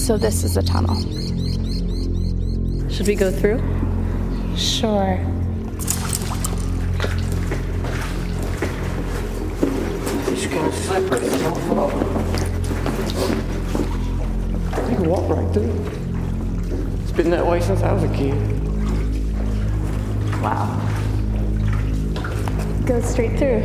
So this is a tunnel. Should we go through? Sure. It's kind of slippery. Don't fall. You can walk right through. It's been that way since I was a kid. Wow. Go straight through.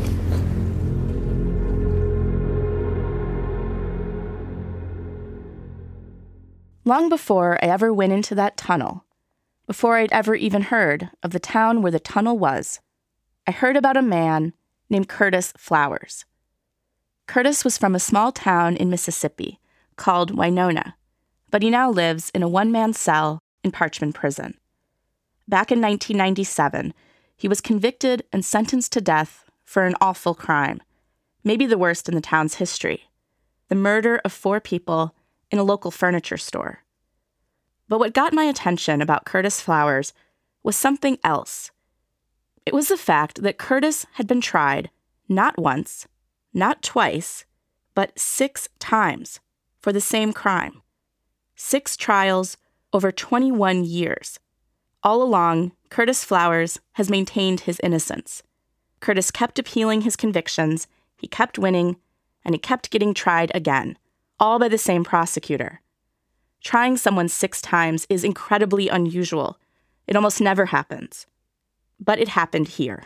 Long before I ever went into that tunnel, before I'd ever even heard of the town where the tunnel was, I heard about a man named Curtis Flowers. Curtis was from a small town in Mississippi called Winona, but he now lives in a one-man cell in Parchman Prison. Back in 1997, he was convicted and sentenced to death for an awful crime, maybe the worst in the town's history, the murder of 4 people in a local furniture store. But what got my attention about Curtis Flowers was something else. It was the fact that Curtis had been tried not once, not twice, but 6 times for the same crime. 6 trials over 21 years. All along, Curtis Flowers has maintained his innocence. Curtis kept appealing his convictions, he kept winning, and he kept getting tried again, all by the same prosecutor. Trying someone 6 times is incredibly unusual. It almost never happens. But it happened here.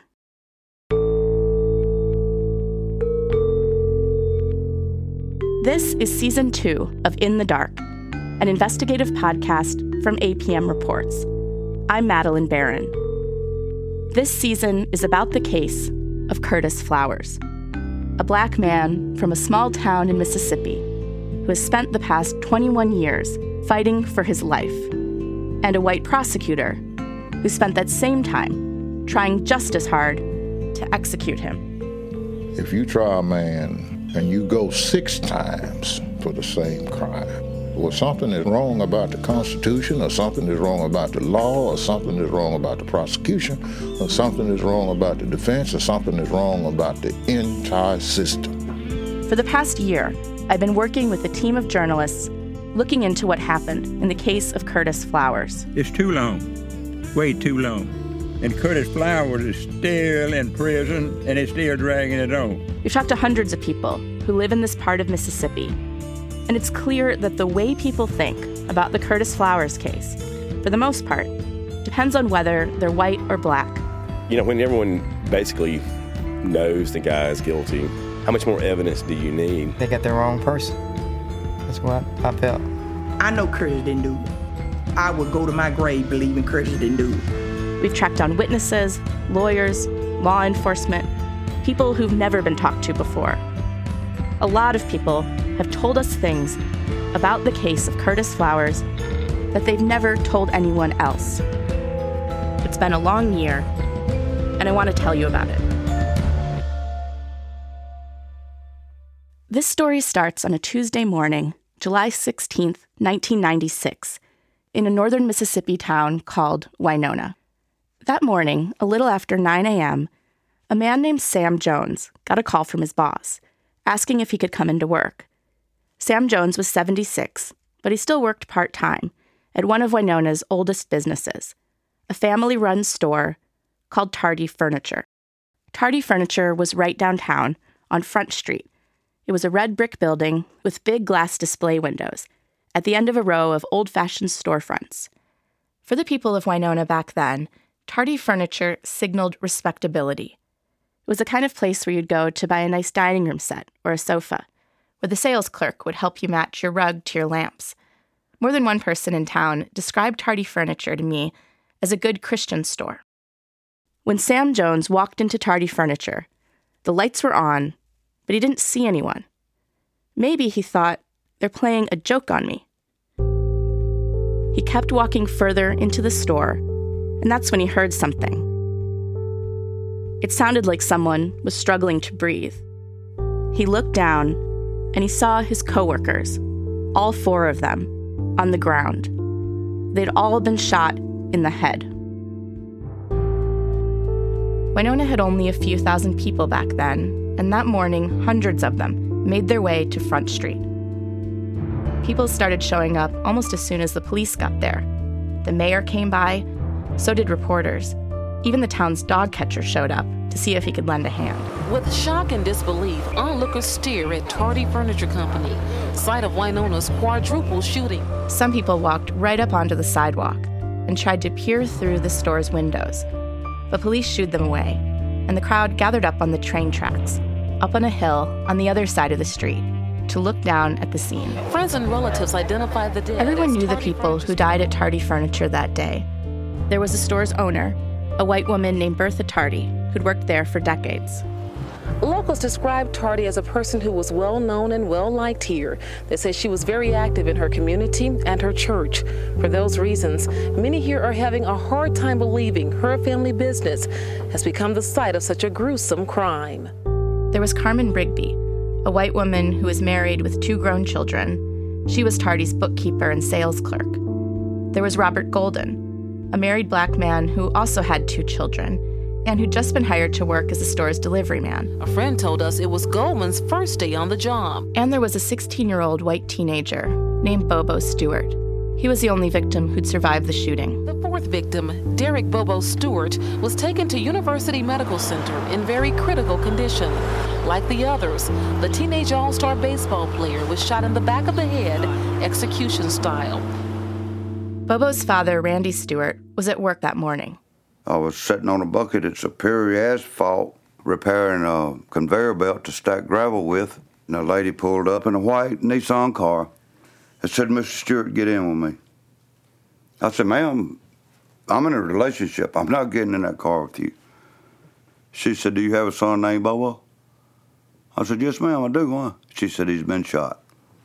This is Season 2 of In the Dark, an investigative podcast from APM Reports. I'm Madeline Barron. This season is about the case of Curtis Flowers, a Black man from a small town in Mississippi who has spent the past 21 years fighting for his life, and a white prosecutor who spent that same time trying just as hard to execute him. If you try a man and you go 6 times for the same crime, well, something is wrong about the Constitution, or something is wrong about the law, or something is wrong about the prosecution, or something is wrong about the defense, or something is wrong about the entire system. For the past year, I've been working with a team of journalists looking into what happened in the case of Curtis Flowers. It's too long, way too long. And Curtis Flowers is still in prison, and it's still dragging it on. We've talked to hundreds of people who live in this part of Mississippi, and it's clear that the way people think about the Curtis Flowers case, for the most part, depends on whether they're white or black. You know, when everyone basically knows the guy is guilty, how much more evidence do you need? They got the wrong person. That's what I felt. I know Curtis didn't do it. I would go to my grave believing Curtis didn't do it. We've tracked down witnesses, lawyers, law enforcement, people who've never been talked to before. A lot of people have told us things about the case of Curtis Flowers that they've never told anyone else. It's been a long year, and I want to tell you about it. This story starts on a Tuesday morning, July 16th, 1996, in a northern Mississippi town called Winona. That morning, a little after 9 a.m., a man named Sam Jones got a call from his boss, asking if he could come into work. Sam Jones was 76, but he still worked part-time at one of Winona's oldest businesses, a family-run store called Tardy Furniture. Tardy Furniture was right downtown on Front Street. It was a red brick building with big glass display windows at the end of a row of old-fashioned storefronts. For the people of Winona back then, Tardy Furniture signaled respectability. It was the kind of place where you'd go to buy a nice dining room set or a sofa, where the sales clerk would help you match your rug to your lamps. More than one person in town described Tardy Furniture to me as a good Christian store. When Sam Jones walked into Tardy Furniture, the lights were on, but he didn't see anyone. Maybe he thought, they're playing a joke on me. He kept walking further into the store, and that's when he heard something. It sounded like someone was struggling to breathe. He looked down, and he saw his coworkers, all 4 of them, on the ground. They'd all been shot in the head. Winona had only a few thousand people back then, and that morning, hundreds of them made their way to Front Street. People started showing up almost as soon as the police got there. The mayor came by, so did reporters. Even the town's dog catcher showed up to see if he could lend a hand. With shock and disbelief, onlookers stare at Tardy Furniture Company, site of Wynona's quadruple shooting. Some people walked right up onto the sidewalk and tried to peer through the store's windows. But police shooed them away, and the crowd gathered up on the train tracks, up on a hill on the other side of the street, to look down at the scene. Friends and relatives identified the dead. Everyone knew the people who died at Tardy Furniture that day. There was the store's owner, a white woman named Bertha Tardy, who'd worked there for decades. Locals described Tardy as a person who was well-known and well-liked here. They said she was very active in her community and her church. For those reasons, many here are having a hard time believing her family business has become the site of such a gruesome crime. There was Carmen Brigby, a white woman who was married with 2 grown children. She was Tardy's bookkeeper and sales clerk. There was Robert Golden, a married black man who also had 2 children and who'd just been hired to work as the store's delivery man. A friend told us it was Goldman's first day on the job. And there was a 16-year-old white teenager named Bobo Stewart. He was the only victim who'd survived the shooting. The 4th victim, Derek Bobo Stewart, was taken to University Medical Center in very critical condition. Like the others, the teenage all-star baseball player was shot in the back of the head, execution style. Bobo's father, Randy Stewart, was at work that morning. I was sitting on a bucket at Superior Asphalt repairing a conveyor belt to stack gravel with, and a lady pulled up in a white Nissan car and said, "Mr. Stewart, get in with me." I said, "Ma'am, I'm in a relationship. I'm not getting in that car with you." She said, "Do you have a son named Bobo?" I said, "Yes, ma'am, I do." Why? She said, "He's been shot."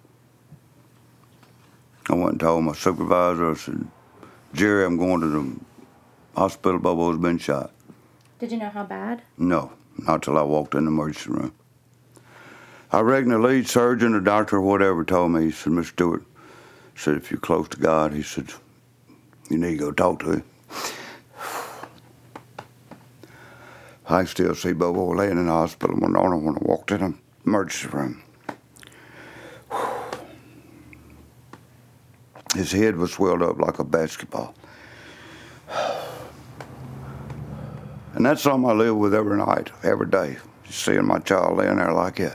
I went and told my supervisor, I said, "Jerry, I'm going to the hospital. Bobo's been shot." Did you know how bad? No, not till I walked in the emergency room. I reckon the lead surgeon or doctor or whatever told me, he said, "Mr. Stewart," said, "if you're close to God," he said, "you need to go talk to him." I still see Bobo laying in the hospital when I walked in the emergency room. His head was swelled up like a basketball. And that's something I live with every night, every day, seeing my child laying there like that.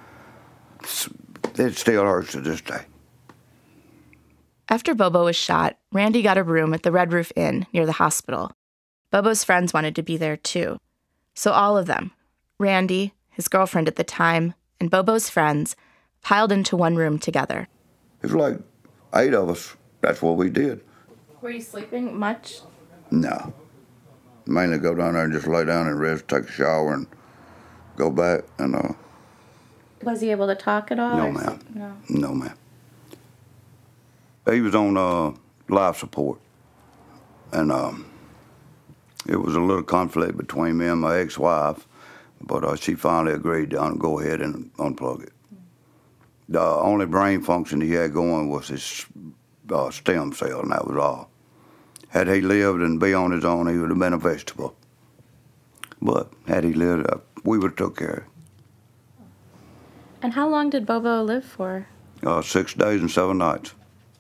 It still hurts to this day. After Bobo was shot, Randy got a room at the Red Roof Inn near the hospital. Bobo's friends wanted to be there too. So all of them, Randy, his girlfriend at the time, and Bobo's friends, piled into one room together. It was like 8 of us. That's what we did. Were you sleeping much? No. Mainly go down there and just lay down and rest, take a shower, and go back. And Was he able to talk at all? No, ma'am. No. No, ma'am. He was on life support. And it was a little conflict between me and my ex-wife, but she finally agreed to go ahead and unplug it. The only brain function he had going was his stem cell, and that was all. Had he lived and be on his own, he would have been a vegetable. But had he lived, we would have took care of him. And how long did Bobo live for? 6 days and 7 nights.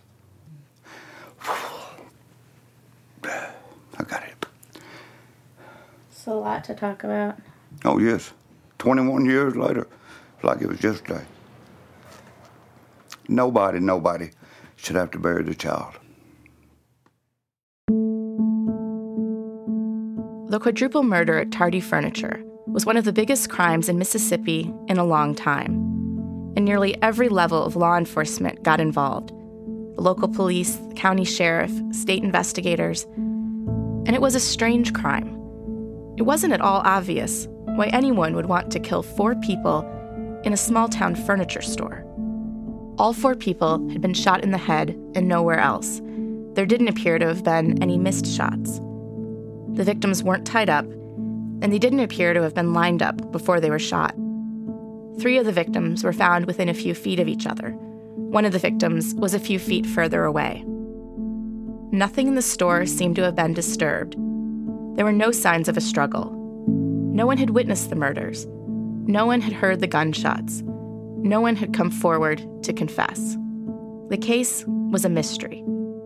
I got it. It's a lot to talk about. Oh, yes. 21 years later, it's like it was yesterday. Nobody should have to bury the child. The quadruple murder at Tardy Furniture was one of the biggest crimes in Mississippi in a long time. And nearly every level of law enforcement got involved. The local police, the county sheriff, state investigators. And it was a strange crime. It wasn't at all obvious why anyone would want to kill 4 people in a small-town furniture store. All 4 people had been shot in the head and nowhere else. There didn't appear to have been any missed shots. The victims weren't tied up, and they didn't appear to have been lined up before they were shot. 3 of the victims were found within a few feet of each other. One of the victims was a few feet further away. Nothing in the store seemed to have been disturbed. There were no signs of a struggle. No one had witnessed the murders. No one had heard the gunshots. No one had come forward to confess. The case was a mystery.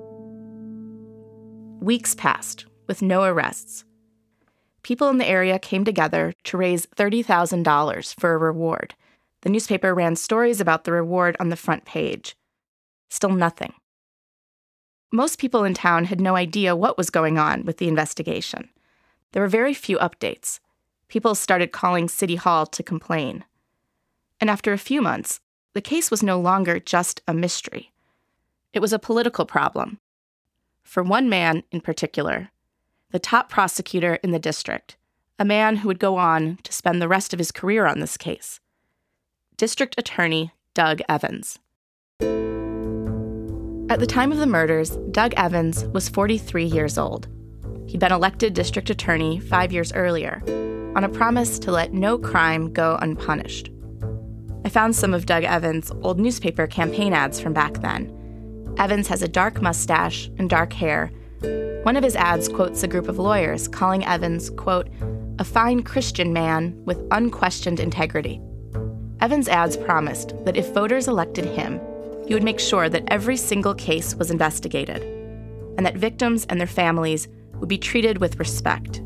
Weeks passed, with no arrests. People in the area came together to raise $30,000 for a reward. The newspaper ran stories about the reward on the front page. Still nothing. Most people in town had no idea what was going on with the investigation. There were very few updates. People started calling City Hall to complain. And after a few months, the case was no longer just a mystery. It was a political problem. For one man in particular, the top prosecutor in the district, a man who would go on to spend the rest of his career on this case. District Attorney Doug Evans. At the time of the murders, Doug Evans was 43 years old. He'd been elected district attorney 5 years earlier, on a promise to let no crime go unpunished. I found some of Doug Evans' old newspaper campaign ads from back then. Evans has a dark mustache and dark hair. One of his ads quotes a group of lawyers calling Evans, quote, a fine Christian man with unquestioned integrity. Evans' ads promised that if voters elected him, he would make sure that every single case was investigated, and that victims and their families would be treated with respect.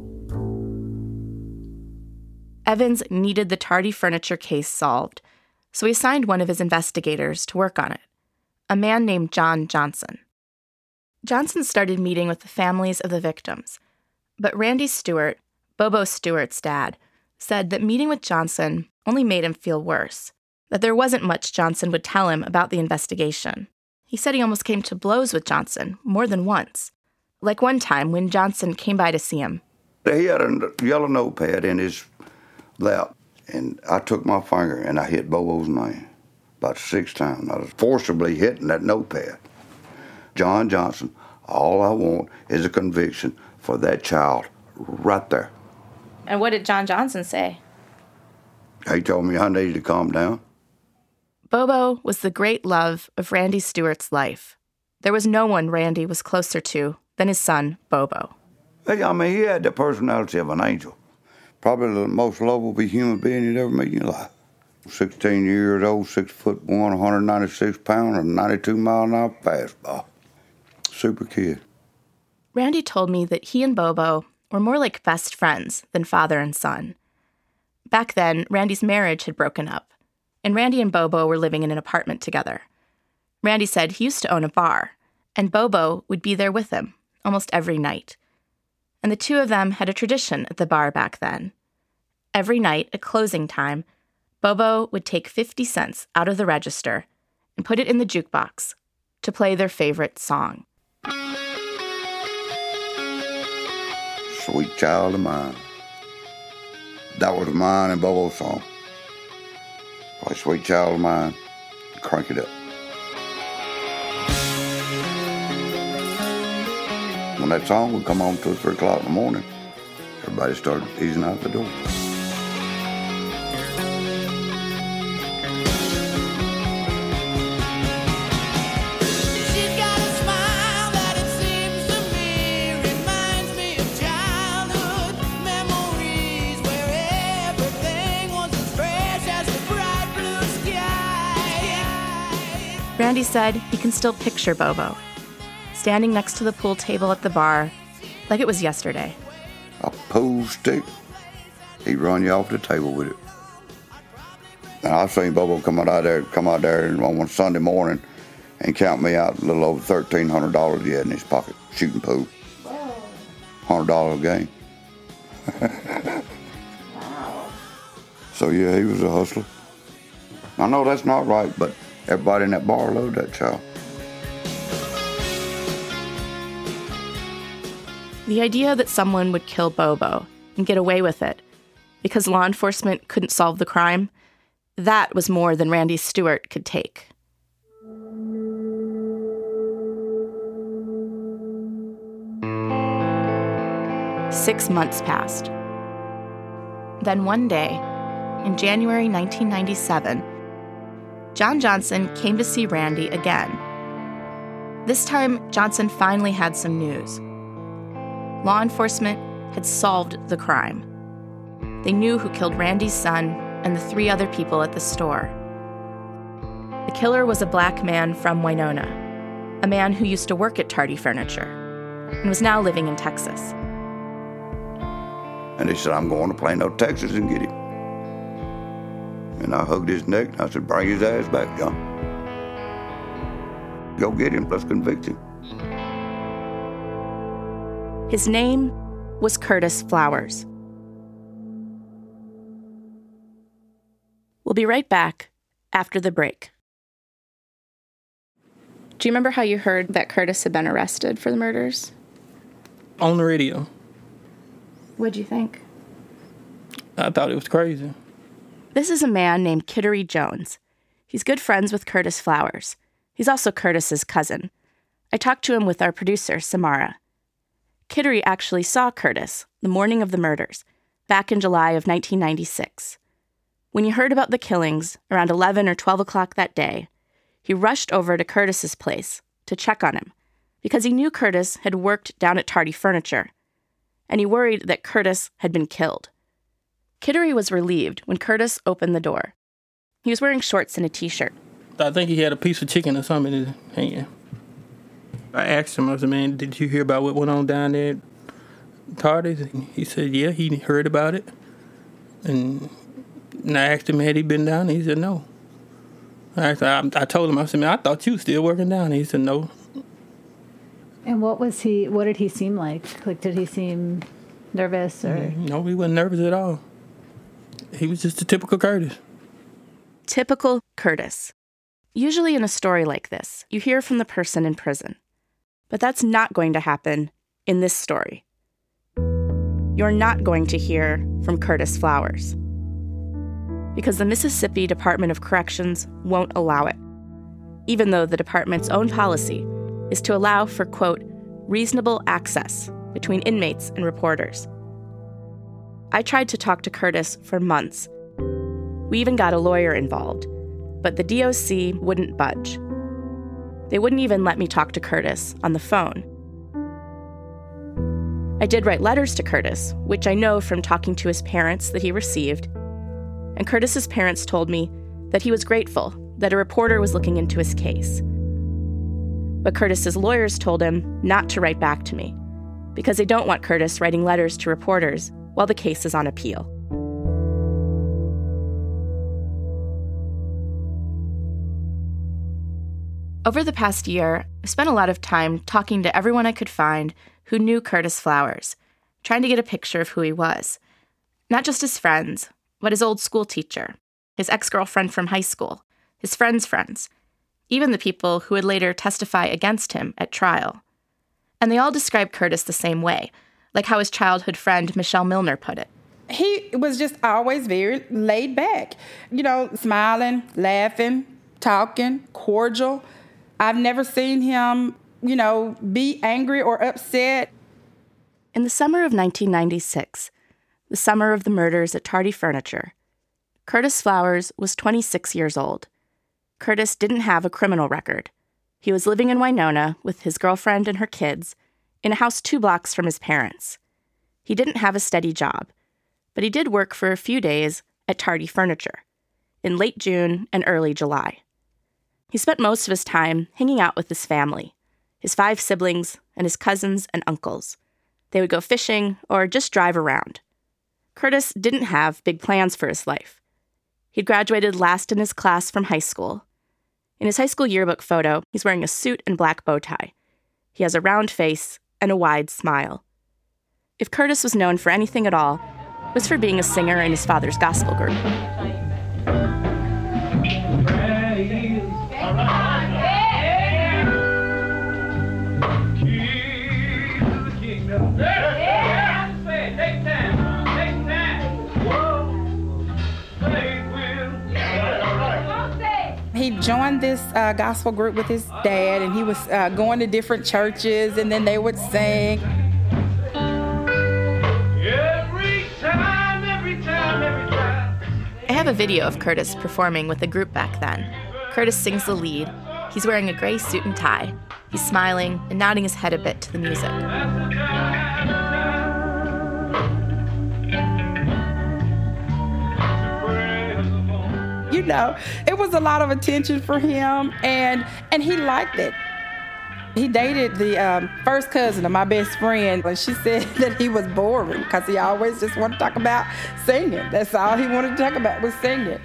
Evans needed the Tardy furniture case solved, so he assigned one of his investigators to work on it, a man named John Johnson. Johnson started meeting with the families of the victims, but Randy Stewart, Bobo Stewart's dad, said that meeting with Johnson only made him feel worse, that there wasn't much Johnson would tell him about the investigation. He said he almost came to blows with Johnson more than once, like one time when Johnson came by to see him. He had a yellow notepad in his lap, and I took my finger and I hit Bobo's name about 6 times. I was forcibly hitting that notepad. John Johnson, all I want is a conviction for that child right there. And what did John Johnson say? He told me I needed to calm down. Bobo was the great love of Randy Stewart's life. There was no one Randy was closer to than his son, Bobo. Hey, I mean, he had the personality of an angel. Probably the most lovable human being you'd ever meet in your life. 16 years old, 6'1", 196 pounds, and 92-mile-an-hour fastball. Super kid. Randy told me that he and Bobo were more like best friends than father and son. Back then, Randy's marriage had broken up, and Randy and Bobo were living in an apartment together. Randy said he used to own a bar, and Bobo would be there with him almost every night. And the two of them had a tradition at the bar back then. Every night at closing time, Bobo would take 50 cents out of the register and put it in the jukebox to play their favorite song. Sweet Child of Mine. That was mine and Bobo's song. Play Sweet Child of Mine, crank it up. When that song would come on 2 or 3 o'clock in the morning, everybody started easing out the door. Randy said he can still picture Bobo, standing next to the pool table at the bar, like it was yesterday. A pool stick, he'd run you off the table with it. And I've seen Bobo come out there on one Sunday morning and count me out a little over $1,300 he had in his pocket, shooting pool. $100 a game. Wow. So yeah, he was a hustler. I know that's not right, but everybody in that bar loved that child. The idea that someone would kill Bobo and get away with it because law enforcement couldn't solve the crime, that was more than Randy Stewart could take. Six months passed. Then one day, in January 1997, John Johnson came to see Randy again. This time, Johnson finally had some news. Law enforcement had solved the crime. They knew who killed Randy's son and the 3 other people at the store. The killer was a black man from Winona, a man who used to work at Tardy Furniture and was now living in Texas. And he said, I'm going to Plano, Texas and get him. And I hugged his neck and I said, bring his ass back, John. Go get him, let's convict him. His name was Curtis Flowers. We'll be right back after the break. Do you remember how you heard that Curtis had been arrested for the murders? On the radio. What'd you think? I thought it was crazy. This is a man named Kittery Jones. He's good friends with Curtis Flowers. He's also Curtis's cousin. I talked to him with our producer, Samara. Kittery actually saw Curtis the morning of the murders, back in July of 1996. When he heard about the killings around 11 or 12 o'clock that day, he rushed over to Curtis's place to check on him because he knew Curtis had worked down at Tardy Furniture, and he worried that Curtis had been killed. Kittery was relieved when Curtis opened the door. He was wearing shorts and a t-shirt. I think he had a piece of chicken or something in his hand. I asked him, I said, man, did you hear about what went on down there at Tardy's? He said, yeah, he heard about it. And I asked him, had he been down there? He said, no. I told him, I said, man, I thought you were still working down there. He said, no. And what did he seem like? Like, did he seem nervous or? No, he wasn't nervous at all. He was just a typical Curtis. Typical Curtis. Usually in a story like this, you hear from the person in prison. But that's not going to happen in this story. You're not going to hear from Curtis Flowers, because the Mississippi Department of Corrections won't allow it, even though the department's own policy is to allow for, quote, reasonable access between inmates and reporters. I tried to talk to Curtis for months. We even got a lawyer involved, but the DOC wouldn't budge. They wouldn't even let me talk to Curtis on the phone. I did write letters to Curtis, which I know from talking to his parents that he received, and Curtis's parents told me that he was grateful that a reporter was looking into his case. But Curtis's lawyers told him not to write back to me, because they don't want Curtis writing letters to reporters while the case is on appeal. Over the past year, I spent a lot of time talking to everyone I could find who knew Curtis Flowers, trying to get a picture of who he was. Not just his friends, but his old school teacher, his ex-girlfriend from high school, his friends' friends, even the people who would later testify against him at trial. And they all described Curtis the same way, like how his childhood friend Michelle Milner put it. He was just always very laid back, smiling, laughing, talking, cordial. I've never seen him, be angry or upset. In the summer of 1996, the summer of the murders at Tardy Furniture, Curtis Flowers was 26 years old. Curtis didn't have a criminal record. He was living in Winona with his girlfriend and her kids in a house 2 blocks from his parents. He didn't have a steady job, but he did work for a few days at Tardy Furniture in late June and early July. He spent most of his time hanging out with his family, his 5 siblings and his cousins and uncles. They would go fishing or just drive around. Curtis didn't have big plans for his life. He'd graduated last in his class from high school. In his high school yearbook photo, he's wearing a suit and black bow tie. He has a round face and a wide smile. If Curtis was known for anything at all, it was for being a singer in his father's gospel group. He joined this gospel group with his dad, and he was going to different churches, and then they would sing. Every time. I have a video of Curtis performing with the group back then. Curtis sings the lead. He's wearing a gray suit and tie. He's smiling and nodding his head a bit to the music. You It was a lot of attention for him, and he liked it. He dated the first cousin of my best friend, and she said that he was boring because he always just wanted to talk about singing. That's all he wanted to talk about was singing.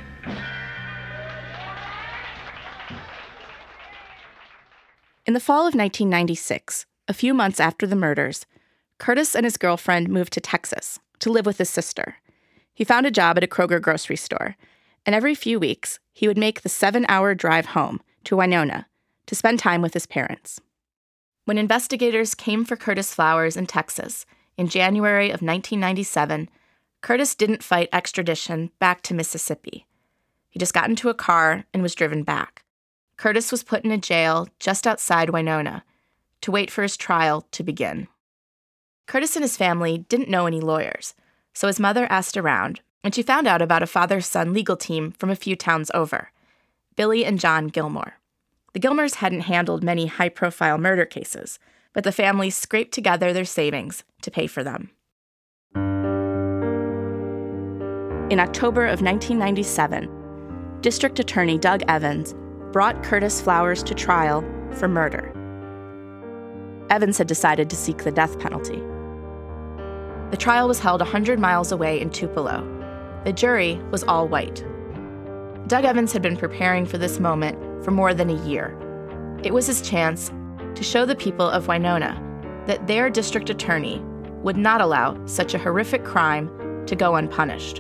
In the fall of 1996, a few months after the murders, Curtis and his girlfriend moved to Texas to live with his sister. He found a job at a Kroger grocery store, and every few weeks, he would make the 7-hour drive home to Winona to spend time with his parents. When investigators came for Curtis Flowers in Texas in January of 1997, Curtis didn't fight extradition back to Mississippi. He just got into a car and was driven back. Curtis was put in a jail just outside Winona to wait for his trial to begin. Curtis and his family didn't know any lawyers, so his mother asked around, and she found out about a father-son legal team from a few towns over, Billy and John Gilmore. The Gilmores hadn't handled many high-profile murder cases, but the family scraped together their savings to pay for them. In October of 1997, District Attorney Doug Evans brought Curtis Flowers to trial for murder. Evans had decided to seek the death penalty. The trial was held 100 miles away in Tupelo. The jury was all white. Doug Evans had been preparing for this moment for more than a year. It was his chance to show the people of Winona that their district attorney would not allow such a horrific crime to go unpunished.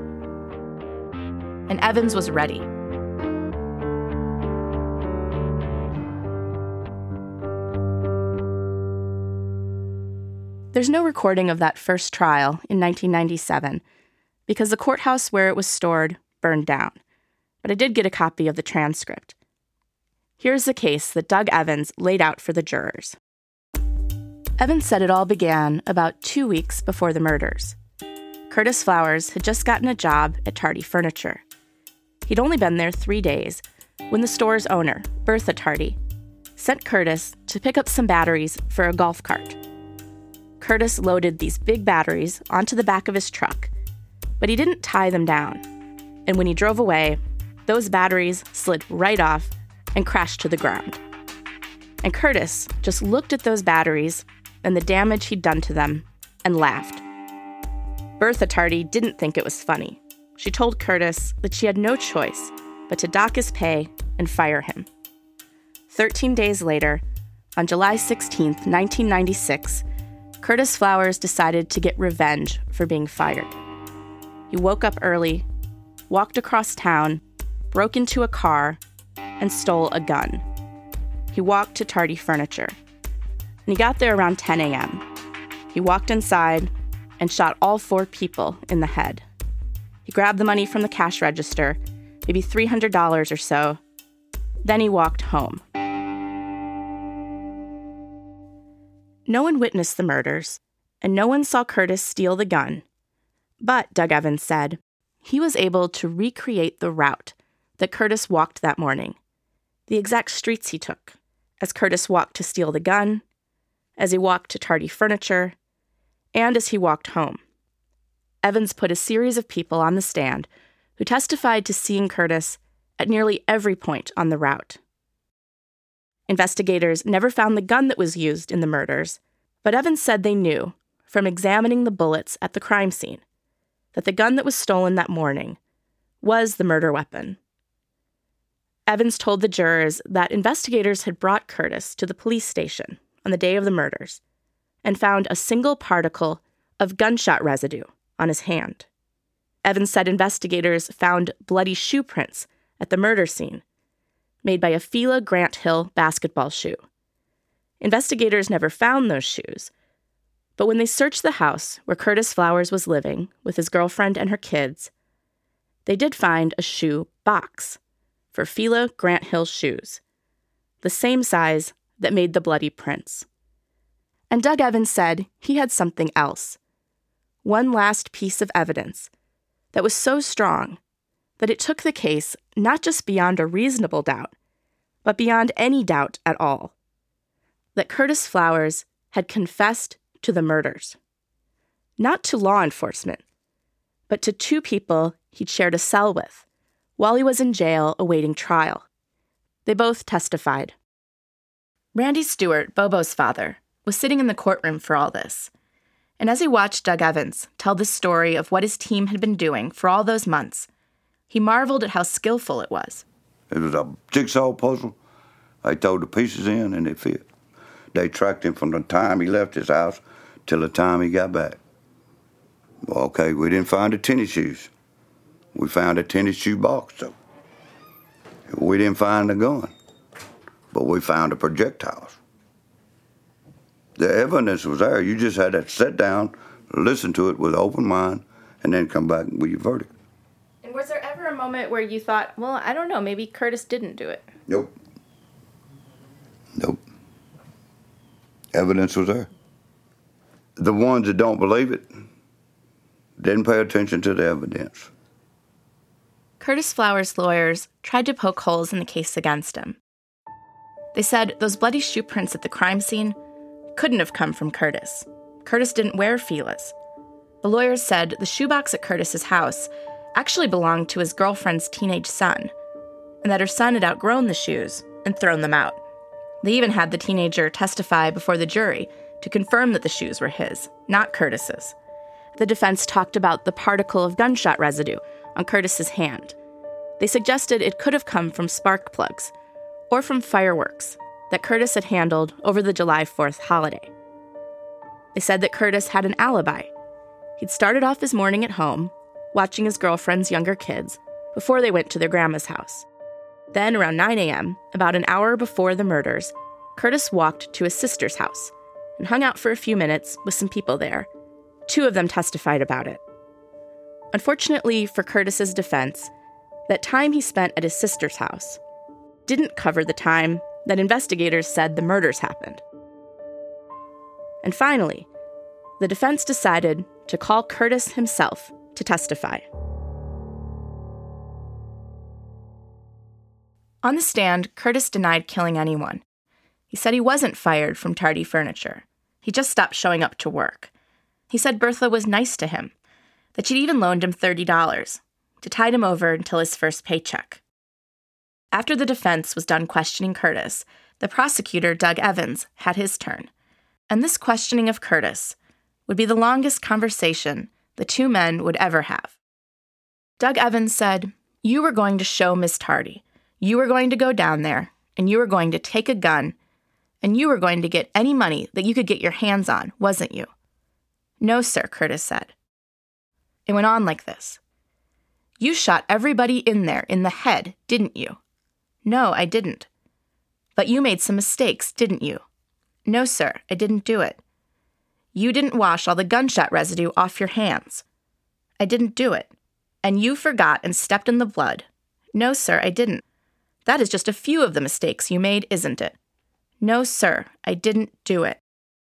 And Evans was ready. There's no recording of that first trial in 1997 because the courthouse where it was stored burned down, but I did get a copy of the transcript. Here's the case that Doug Evans laid out for the jurors. Evans said it all began about 2 weeks before the murders. Curtis Flowers had just gotten a job at Tardy Furniture. He'd only been there 3 days when the store's owner, Bertha Tardy, sent Curtis to pick up some batteries for a golf cart. Curtis loaded these big batteries onto the back of his truck, but he didn't tie them down. And when he drove away, those batteries slid right off and crashed to the ground. And Curtis just looked at those batteries and the damage he'd done to them and laughed. Bertha Tardy didn't think it was funny. She told Curtis that she had no choice but to dock his pay and fire him. 13 days later, on July 16, 1996, Curtis Flowers decided to get revenge for being fired. He woke up early, walked across town, broke into a car, and stole a gun. He walked to Tardy Furniture. And he got there around 10 a.m. He walked inside and shot all 4 people in the head. He grabbed the money from the cash register, maybe $300 or so. Then he walked home. No one witnessed the murders, and no one saw Curtis steal the gun. But, Doug Evans said, he was able to recreate the route that Curtis walked that morning, the exact streets he took, as Curtis walked to steal the gun, as he walked to Tardy Furniture, and as he walked home. Evans put a series of people on the stand who testified to seeing Curtis at nearly every point on the route. Investigators never found the gun that was used in the murders, but Evans said they knew, from examining the bullets at the crime scene, that the gun that was stolen that morning was the murder weapon. Evans told the jurors that investigators had brought Curtis to the police station on the day of the murders and found a single particle of gunshot residue on his hand. Evans said investigators found bloody shoe prints at the murder scene, made by a Fila Grant Hill basketball shoe. Investigators never found those shoes, but when they searched the house where Curtis Flowers was living with his girlfriend and her kids, they did find a shoe box for Fila Grant Hill shoes, the same size that made the bloody prints. And Doug Evans said he had something else, one last piece of evidence that was so strong that it took the case not just beyond a reasonable doubt, but beyond any doubt at all, that Curtis Flowers had confessed to the murders. Not to law enforcement, but to 2 people he'd shared a cell with, Wally was in jail awaiting trial. They both testified. Randy Stewart, Bobo's father, was sitting in the courtroom for all this. And as he watched Doug Evans tell the story of what his team had been doing for all those months, he marveled at how skillful it was. It was a jigsaw puzzle. They threw the pieces in and it fit. They tracked him from the time he left his house till the time he got back. Well, okay, we didn't find the tennis shoes. We found a tennis shoe box, though. We didn't find the gun, but we found the projectiles. The evidence was there. You just had to sit down, listen to it with an open mind, and then come back with your verdict. And was there ever a moment where you thought, well, I don't know, maybe Curtis didn't do it? Nope. Evidence was there. The ones that don't believe it didn't pay attention to the evidence. Curtis Flowers' lawyers tried to poke holes in the case against him. They said those bloody shoe prints at the crime scene couldn't have come from Curtis. Curtis didn't wear Fila's. The lawyers said the shoebox at Curtis's house actually belonged to his girlfriend's teenage son, and that her son had outgrown the shoes and thrown them out. They even had the teenager testify before the jury to confirm that the shoes were his, not Curtis's. The defense talked about the particle of gunshot residue on Curtis's hand. They suggested it could have come from spark plugs or from fireworks that Curtis had handled over the July 4th holiday. They said that Curtis had an alibi. He'd started off his morning at home, watching his girlfriend's younger kids, before they went to their grandma's house. Then, around 9 a.m., about an hour before the murders, Curtis walked to his sister's house and hung out for a few minutes with some people there. 2 of them testified about it. Unfortunately for Curtis's defense, that time he spent at his sister's house didn't cover the time that investigators said the murders happened. And finally, the defense decided to call Curtis himself to testify. On the stand, Curtis denied killing anyone. He said he wasn't fired from Tardy Furniture. He just stopped showing up to work. He said Bertha was nice to him, that she'd even loaned him $30 to tide him over until his first paycheck. After the defense was done questioning Curtis, the prosecutor, Doug Evans, had his turn. And this questioning of Curtis would be the longest conversation the 2 men would ever have. Doug Evans said, "You were going to show Miss Tardy. You were going to go down there, and you were going to take a gun, and you were going to get any money that you could get your hands on, wasn't you?" "No, sir," Curtis said. It went on like this. "You shot everybody in there in the head, didn't you?" "No, I didn't." "But you made some mistakes, didn't you?" "No, sir, I didn't do it." "You didn't wash all the gunshot residue off your hands." "I didn't do it." "And you forgot and stepped in the blood." "No, sir, I didn't." "That is just a few of the mistakes you made, isn't it?" "No, sir, I didn't do it."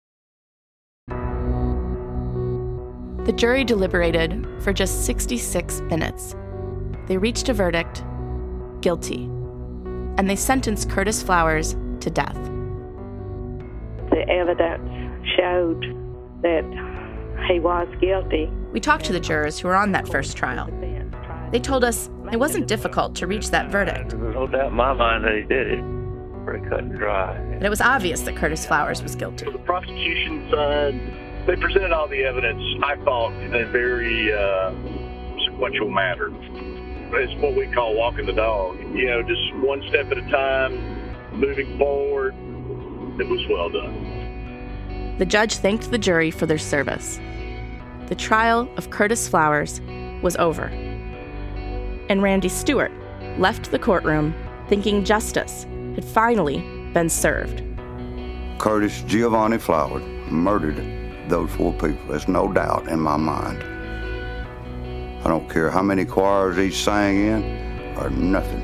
The jury deliberated for just 66 minutes. They reached a verdict, guilty, and they sentenced Curtis Flowers to death. The evidence showed that he was guilty. We talked to the jurors who were on that first trial. They told us it wasn't difficult to reach that verdict. There's no doubt in my mind that he did it. Pretty cut and dry. But it was obvious that Curtis Flowers was guilty. The prosecution side, they presented all the evidence, I thought, in a very sequential manner. It's what we call walking the dog. You know, just one step at a time, moving forward. It was well done. The judge thanked the jury for their service. The trial of Curtis Flowers was over. And Randy Stewart left the courtroom thinking justice had finally been served. Curtis Giovanni Flowers murdered those 4 people. There's no doubt in my mind. I don't care how many choirs he sang in or nothing.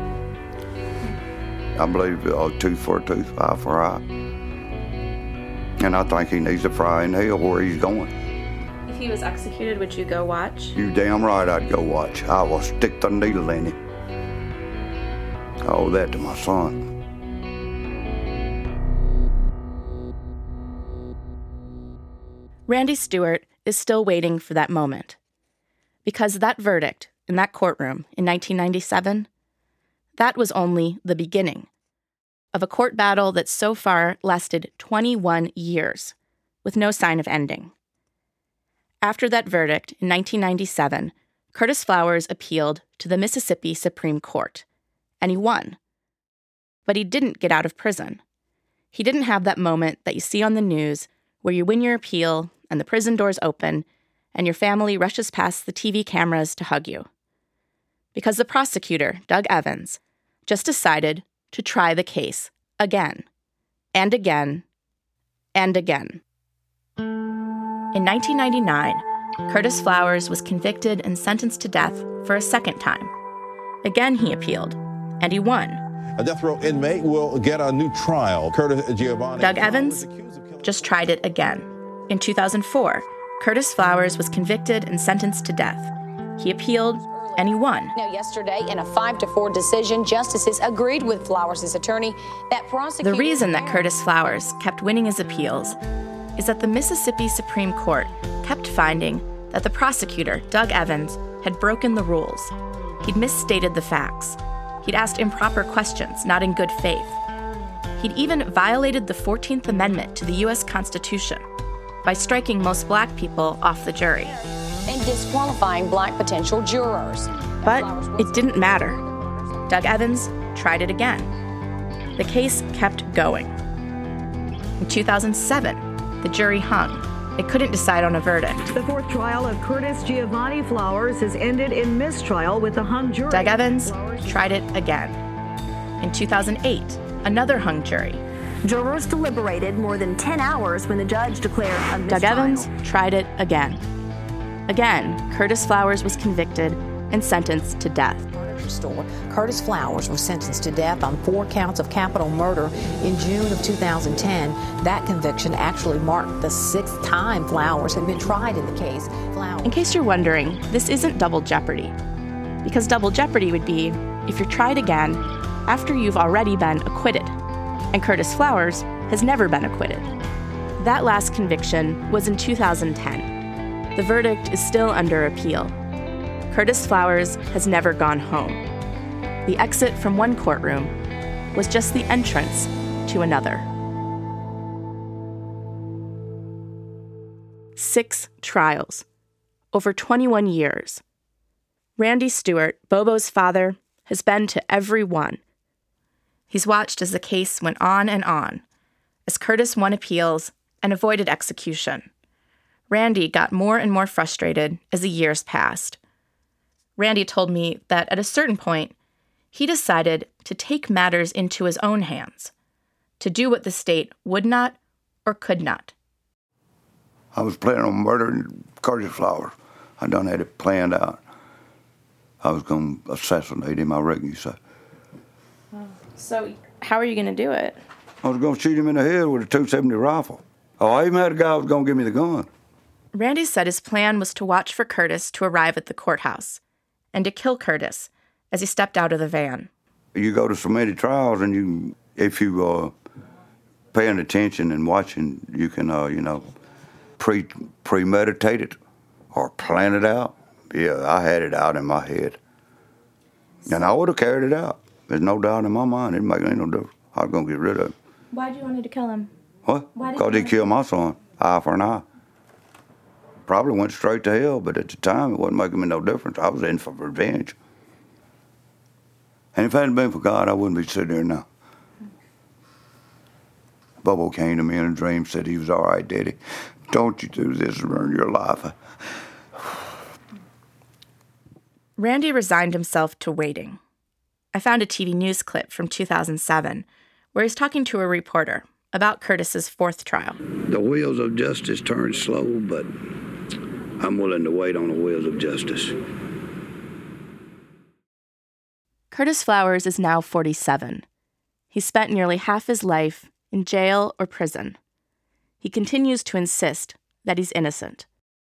I believe tooth for a tooth, eye for eye. And I think he needs to fry in hell where he's going. If he was executed, would you go watch? You damn right I'd go watch. I will stick the needle in him. I owe that to my son. Randy Stewart is still waiting for that moment. Because that verdict in that courtroom in 1997, that was only the beginning of a court battle that so far lasted 21 years, with no sign of ending. After that verdict in 1997, Curtis Flowers appealed to the Mississippi Supreme Court, and he won. But he didn't get out of prison. He didn't have that moment that you see on the news where you win your appeal and the prison doors open and your family rushes past the TV cameras to hug you. Because the prosecutor, Doug Evans, just decided to try the case again, and again, and again. In 1999, Curtis Flowers was convicted and sentenced to death for a second time. Again, he appealed, and he won. A death row inmate will get a new trial. Curtis Giovanni. Doug Evans just tried it again. In 2004, Curtis Flowers was convicted and sentenced to death. He appealed, and he won. Now, yesterday, in a 5-4 decision, justices agreed with Flowers' attorney that prosecutor... The reason that Curtis Flowers kept winning his appeals is that the Mississippi Supreme Court kept finding that the prosecutor, Doug Evans, had broken the rules. He'd misstated the facts. He'd asked improper questions, not in good faith. He'd even violated the 14th Amendment to the U.S. Constitution by striking most black people off the jury. And disqualifying black potential jurors. But it didn't matter. Doug Evans tried it again. The case kept going. In 2007, the jury hung. It couldn't decide on a verdict. The fourth trial of Curtis Giovanni Flowers has ended in mistrial with the hung jury. Doug Evans tried it again. In 2008, another hung jury. Jurors deliberated more than 10 hours when the judge declared a mistrial. Doug Evans tried it again. Again, Curtis Flowers was convicted and sentenced to death. Store. Curtis Flowers was sentenced to death on 4 counts of capital murder in June of 2010. That conviction actually marked the 6th time Flowers had been tried in the case. In case you're wondering, this isn't double jeopardy. Because double jeopardy would be if you're tried again after you've already been acquitted. And Curtis Flowers has never been acquitted. That last conviction was in 2010. The verdict is still under appeal. Curtis Flowers has never gone home. The exit from one courtroom was just the entrance to another. 6 trials, over 21 years. Randy Stewart, Bobo's father, has been to every one. He's watched as the case went on, as Curtis won appeals and avoided execution. Randy got more and more frustrated as the years passed. Randy told me that at a certain point, he decided to take matters into his own hands, to do what the state would not or could not. I was planning on murdering Curtis Flowers. I done had it planned out. I was going to assassinate him, I reckon you say. So how are you going to do it? I was going to shoot him in the head with a .270 rifle. Oh, I even had a guy who was going to give me the gun. Randy said his plan was to watch for Curtis to arrive at the courthouse and to kill Curtis as he stepped out of the van. You go to so many trials, and if you paying attention and watching, you can, premeditate it or plan it out. Yeah, I had it out in my head. And I would have carried it out. There's no doubt in my mind. It didn't make no difference. I was going to get rid of him. Why'd you want to kill him? What? Because he killed my son. Eye for an eye. Probably went straight to hell, but at the time, it wasn't making me no difference. I was in for revenge. And if it hadn't been for God, I wouldn't be sitting here now. Bobo came to me in a dream, said he was all right, Daddy. Don't you do this and ruin your life. Randy resigned himself to waiting. I found a TV news clip from 2007 where he's talking to a reporter about Curtis's 4th trial. The wheels of justice turn slow, but I'm willing to wait on the wheels of justice. Curtis Flowers is now 47. He spent nearly half his life in jail or prison. He continues to insist that he's innocent.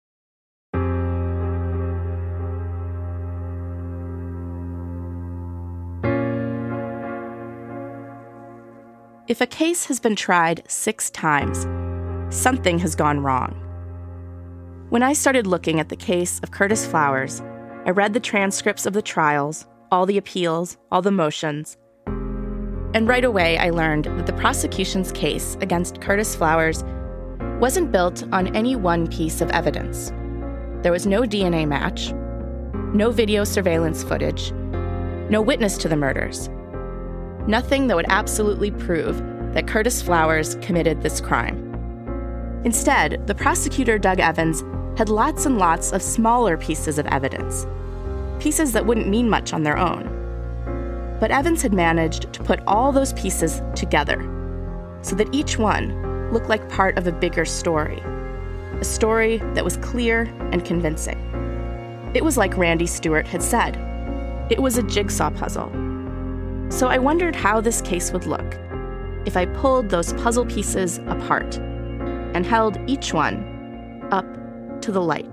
If a case has been tried 6 times, something has gone wrong. When I started looking at the case of Curtis Flowers, I read the transcripts of the trials, all the appeals, all the motions. And right away, I learned that the prosecution's case against Curtis Flowers wasn't built on any one piece of evidence. There was no DNA match, no video surveillance footage, no witness to the murders. Nothing that would absolutely prove that Curtis Flowers committed this crime. Instead, the prosecutor, Doug Evans, had lots and lots of smaller pieces of evidence, pieces that wouldn't mean much on their own. But Evans had managed to put all those pieces together so that each one looked like part of a bigger story, a story that was clear and convincing. It was like Randy Stewart had said. It was a jigsaw puzzle. So I wondered how this case would look if I pulled those puzzle pieces apart and held each one up to the light.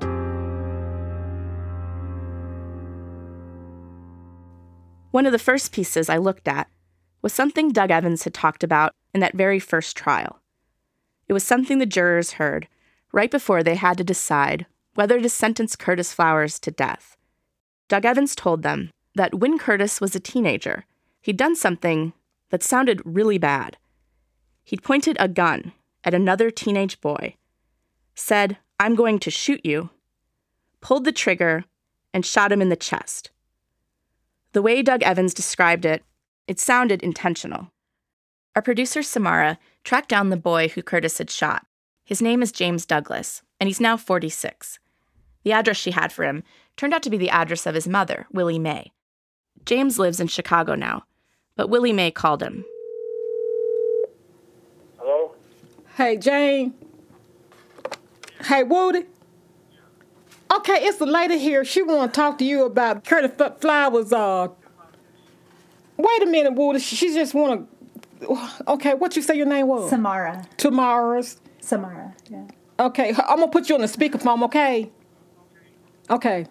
One of the first pieces I looked at was something Doug Evans had talked about in that very first trial. It was something the jurors heard right before they had to decide whether to sentence Curtis Flowers to death. Doug Evans told them that when Curtis was a teenager, he'd done something that sounded really bad. He'd pointed a gun at another teenage boy, said, "I'm going to shoot you," pulled the trigger, and shot him in the chest. The way Doug Evans described it, it sounded intentional. Our producer, Samara, tracked down the boy who Curtis had shot. His name is James Douglas, and he's now 46. The address she had for him turned out to be the address of his mother, Willie Mae. James lives in Chicago now, but Willie Mae called him. Hello? Hey, Jane. Hey, Woody. Okay, it's the lady here. She want to talk to you about Curtis Flowers. Wait a minute, Woody. She just want to... Okay, what you say your name was? Samara. Samara, yeah. Okay, I'm going to put you on the speakerphone, okay? Okay.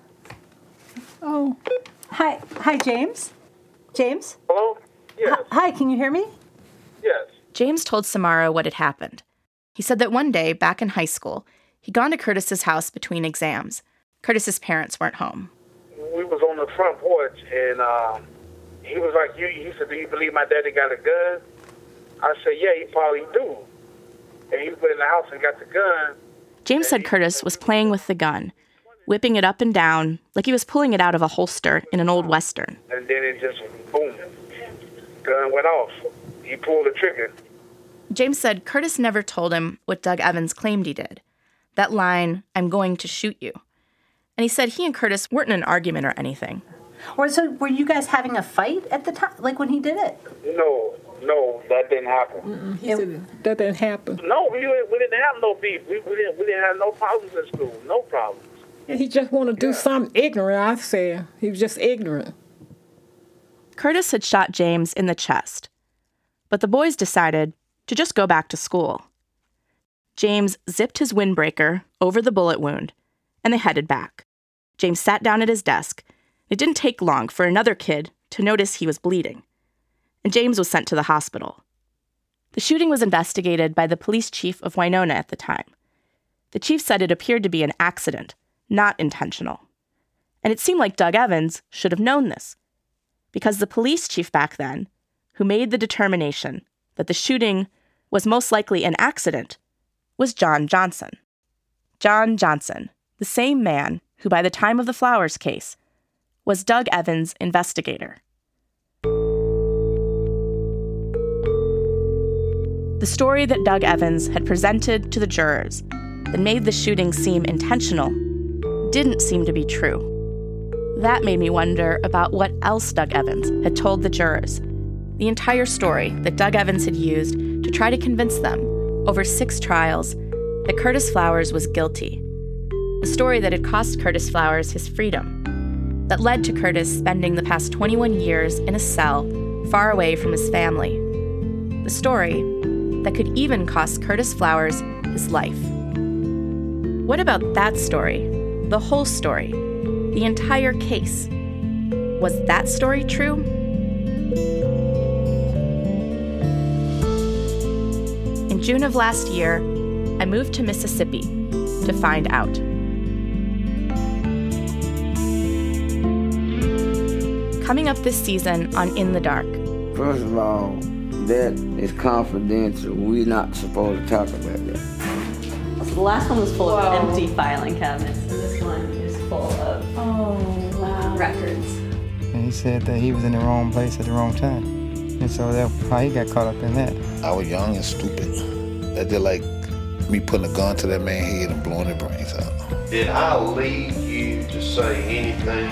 Oh. Hi, James? James? Hello? Yes. Hi, can you hear me? Yes. James told Samara what had happened. He said that one day, back in high school, he'd gone to Curtis's house between exams. Curtis's parents weren't home. We was on the front porch, and he was like, he said, "Do you believe my daddy got a gun?" I said, "Yeah, he probably do." And he went in the house and got the gun. James said Curtis was playing with the gun, whipping it up and down like he was pulling it out of a holster in an old Western. And then it just, boom, gun went off. He pulled the trigger. James said Curtis never told him what Doug Evans claimed he did. That line, "I'm going to shoot you." And he said he and Curtis weren't in an argument or anything. Or so were you guys having a fight at the time, like when he did it? No, that didn't happen. He said that didn't happen. No, we didn't have no beef. We didn't have no problems in school. No problems. He just want to do something ignorant, I said. He was just ignorant. Curtis had shot James in the chest, but the boys decided to just go back to school. James zipped his windbreaker over the bullet wound, and they headed back. James sat down at his desk. It didn't take long for another kid to notice he was bleeding, and James was sent to the hospital. The shooting was investigated by the police chief of Winona at the time. The chief said it appeared to be an accident, not intentional. And it seemed like Doug Evans should have known this, because the police chief back then, who made the determination that the shooting was most likely an accident, was John Johnson. John Johnson, the same man who, by the time of the Flowers case, was Doug Evans' investigator. The story that Doug Evans had presented to the jurors that made the shooting seem intentional didn't seem to be true. That made me wonder about what else Doug Evans had told the jurors, the entire story that Doug Evans had used to try to convince them over 6 trials that Curtis Flowers was guilty, a story that had cost Curtis Flowers his freedom, that led to Curtis spending the past 21 years in a cell far away from his family, the story that could even cost Curtis Flowers his life. What about that story, the whole story, the entire case? Was that story true? In June of last year, I moved to Mississippi to find out. Coming up this season on In the Dark. First of all, that is confidential. We're not supposed to talk about that. So the last one was full of empty filing cabinets, and this one is full of records. And he said that he was in the wrong place at the wrong time. And so that's how he got caught up in that. I was young and stupid. That's just like me putting a gun to that man's head and blowing his brains out. Did I lead you to say anything?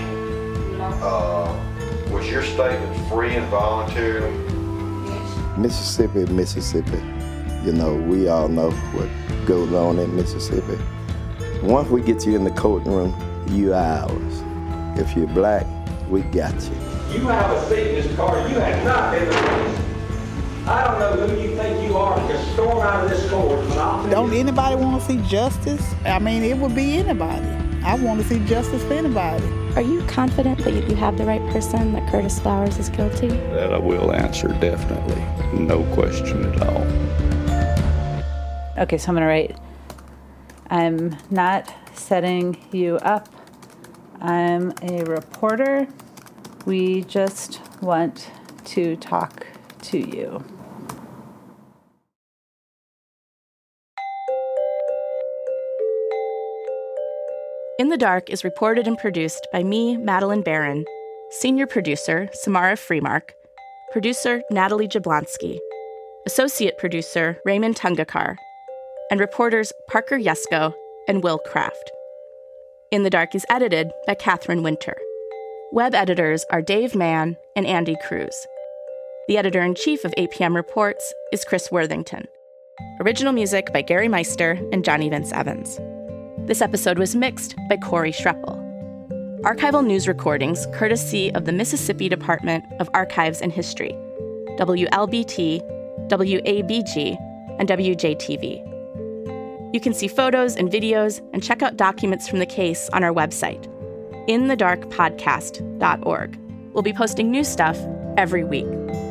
Was your statement free and voluntary? Mississippi. You know, we all know what goes on in Mississippi. Once we get you in the courtroom, you ours. If you're black, we got you. You have a seat in this car. You have not been the police. I don't know who you think you are. Just storm out of this court. Don't anybody want to see justice? I mean, it would be anybody. I want to see justice for anybody. Are you confident that you have the right person, that Curtis Flowers is guilty? That I will answer, definitely. No question at all. Okay, so I'm going to write, I'm not setting you up. I'm a reporter. We just want to talk to you. In the Dark is reported and produced by me, Madeline Barron, senior producer Samara Freemark, producer Natalie Jablonski, associate producer Raymond Tungakar, and reporters Parker Yesko and Will Kraft. In the Dark is edited by Catherine Winter. Web editors are Dave Mann and Andy Cruz. The editor-in-chief of APM Reports is Chris Worthington. Original music by Gary Meister and Johnny Vince Evans. This episode was mixed by Corey Schreppel. Archival news recordings courtesy of the Mississippi Department of Archives and History, WLBT, WABG, and WJTV. You can see photos and videos and check out documents from the case on our website, inthedarkpodcast.org. We'll be posting new stuff every week.